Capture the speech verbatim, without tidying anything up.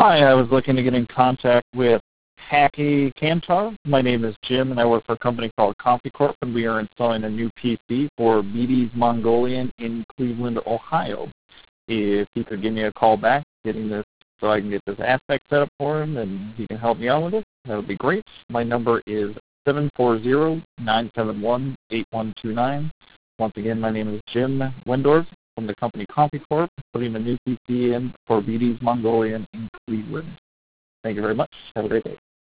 Hi, I was looking to get in contact with Hacky Kantar. My name is Jim, and I work for a company called CompuCorp, and we are installing a new P C for B D's Mongolian in Cleveland, Ohio. If he could give me a call back, getting this so I can get this aspect set up for him, and he can help me out with it, that would be great. My number is seven four zero, nine seven one, eight one two nine. Once again, my name is Jim Wendorf from the company CompuCorp, putting a new P C in for B D's Mongolian in Cleveland. Thank you very much. Have a great day.